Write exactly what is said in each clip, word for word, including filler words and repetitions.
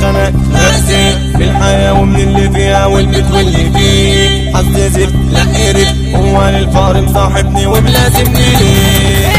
خناق رقصت بالحياة ومن اللي فيها والبيت واللي فيه حسست لا قرف هو للفقر مصاحبني وملازمني ليه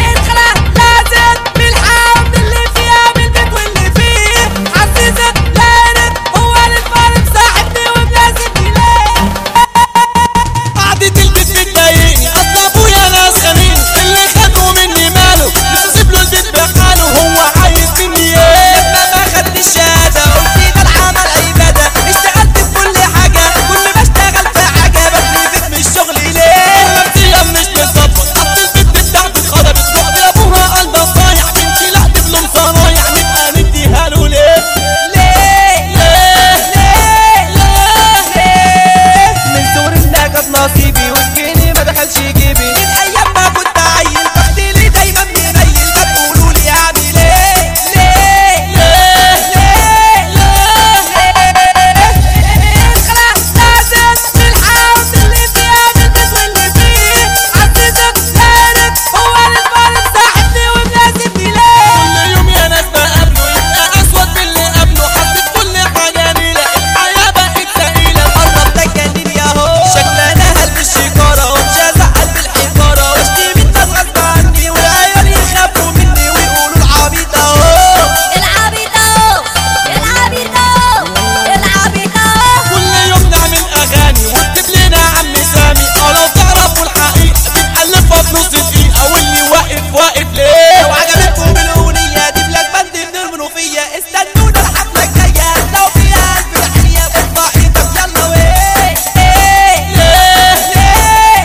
نصيبي وسكيني ما دخلش جيبي من ايام ما كنت عيل تفضيلي دايما منيل ما تقولوا لي اعمل ايه ليه ليه ليه خلاص لازم نلحق اللي فيها بالبيت واللي فيه عزيزك كانت هو الفرد صاحبني وملازمني ليه كل يوم يا ناس بقابله يبقى اسود من اللي قبله حسيت كل حاجه نيله الحياه بقت ثقيله قرب ده جنني اهو شكلنا واقف ليه؟ لو عجبتكم الاغنيه دي بلاك باند من المنوفيه استنونا الحفله الجايه لو فيها الف تحيه ارفع ايدك يلا ويه ليه ليه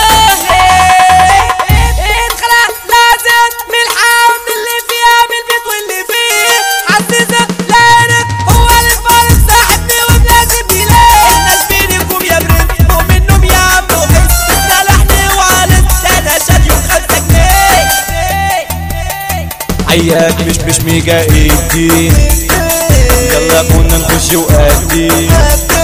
ليه خلاص لازم نلحق اللي فيها بالبيت واللي فيه عزيزك لانك هو الفرد صاحبني وملازمني ليه الناس بينكم يا برنس فوق منهم يا عم وحس بتصالحني وعلت انا شاري خمسة جنيه حياك مش مش ميجا ايدي يلا كنا نخش وقدي